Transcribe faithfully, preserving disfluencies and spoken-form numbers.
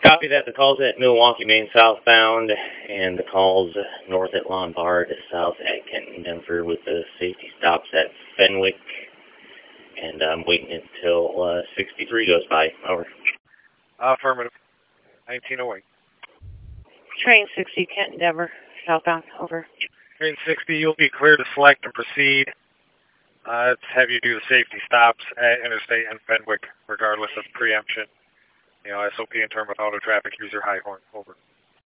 Copy that. The call's at Milwaukee, Maine southbound, and the call's north at Lombard, south at Kenton, Denver, with the safety stops at Fenwick. And I'm waiting until uh, sixty-three goes by. Over. Affirmative. nineteen oh eight. Train sixty, Kenton, Denver, southbound. Over. Train sixty, you'll be clear to select and proceed. Uh, let's have you do the safety stops at Interstate and Fenwick, regardless of preemption. You know, S O P and term without a traffic user high horn. Over.